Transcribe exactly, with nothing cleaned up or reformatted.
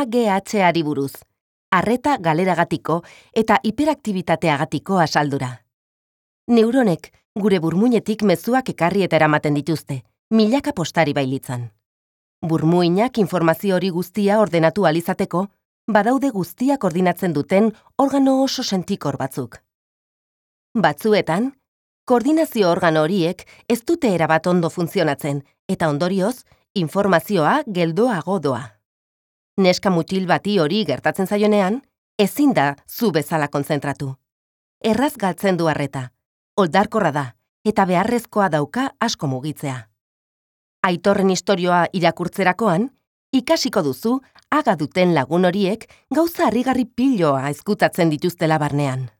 A G H-ari buruz, arreta galeragatiko eta hiperaktibitateagatiko asaldura. Neuronek gure burmuinetik mezuak ekarri eta eramaten dituzte, milaka postari bailitzan. Burmuinak informazio hori guztia ordenatu alizateko, badaude guztia koordinatzen duten organo oso sentikor batzuk. Batzuetan, koordinazio organo horiek ez dute erabat ondo funtzionatzen, eta ondorioz, informazioa geldoago doa. Neska mutil bati hori gertatzen zaionean, ezin da zu bezala kontzentratu. Erraz galtzen du arreta, oldarkorra da, eta beharrezkoa dauka asko mugitzea. Aitorren istorioa irakurtzerakoan, ikasiko duzu aga duten lagun horiek gauza harrigarri piloa ezkutatzen dituztela barnean.